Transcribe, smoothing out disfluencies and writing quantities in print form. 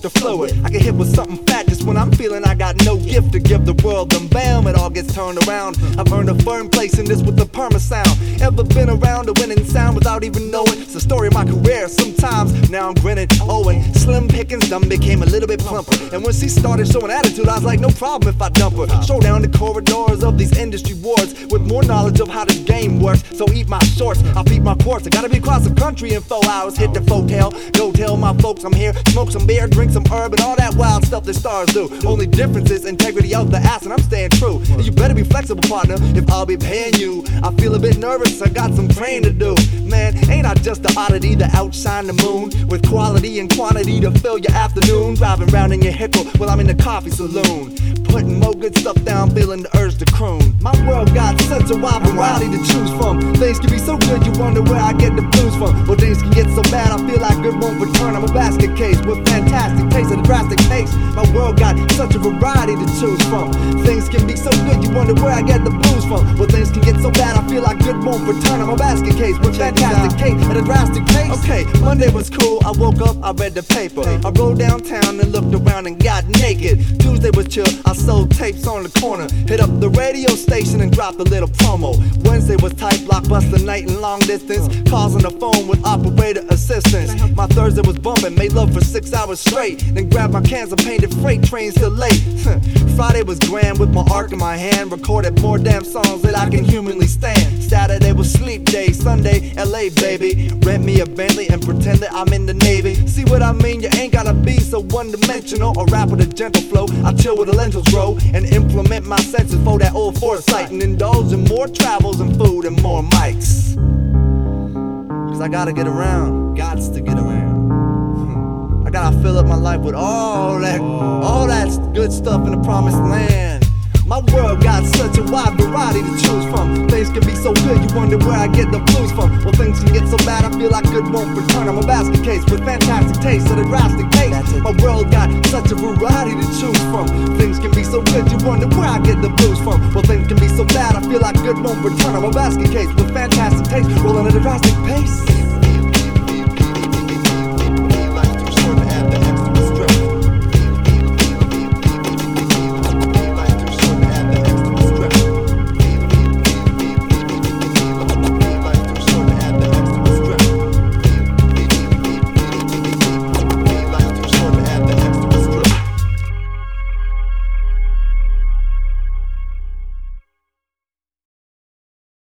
to flow it. I get hit with something fat just when I'm feeling I got no gift to give the world. Then bam, it all gets turned around. I've earned a firm place in this with the perma sound. Ever been around a winning sound without even knowing? It's the story of my career. Sometimes now I'm grinning, Owen. Slim pickings done became a little bit plumper. And when she started showing attitude, I was like, no problem if I dump her. Show down the corridors of these industry wards with more knowledge of how this game works. So eat my shorts, I'll beat my course. I gotta be across the country in 4 hours. Hit the hotel, go tell my folks I'm here. Smoke some beer, drink some herb, and all that wild stuff that stars do. Only difference is integrity out the ass, and I'm staying true. And you better be flexible, partner, if I'll be paying you. I feel a bit nervous, I got some praying to do. Man, ain't I just the oddity that outshine the moon? With quality and quantity to fill your afternoon. Driving round in your hickle while I'm in the coffee saloon. Putting more good stuff down, feeling the urge to croon. My world got such a wide variety to choose from. Things can be so good, you wonder where I get the blues from. But things can get so bad, I feel like good won't return. I'm a basket case with fantastic taste and a drastic taste. My world got such a variety to choose from. Things can be so good, you wonder where I get the blues from. But things can get so bad, I feel like good won't return. I'm a basket case with fantastic taste and a drastic taste. Okay, Monday was cool, I woke up, I read the paper. I rode downtown and looked around and got naked. Tuesday was chill, I sold tapes on the corner. Hit up the radio station and dropped a little promo. Wednesday was tight, blockbuster night and long distance. Calls on the phone with operator assistance. My Thursday was bumping, made love for 6 hours straight. Then grabbed my cans of painted freight trains till late. Friday was grand with my arc in my hand. Recorded more damn songs that I can humanly stand. Saturday was sleep day, Sunday LA baby. Rent me a Bentley and pretend that I'm in the Navy. See what I mean? You ain't gotta be so one-dimensional or rap with a gentle flow. I chill with the lentils grow and implement my senses for that old foresight. And indulge in more travels and food and more mics. Cause I gotta get around, gots to get around. I gotta fill up my life with all that good stuff in the promised land. My world got such a wide variety to choose from. Things can be so good, you wonder where I get the blues from. Well, things can get so bad, I feel like good won't return. I'm a basket case with fantastic taste and a drastic taste. My world got such a variety to choose from. Things can be so good, you wonder where I get the blues from. Well, things can be so bad, I feel like good won't return. I'm a basket case with fantastic taste, rolling at a drastic pace.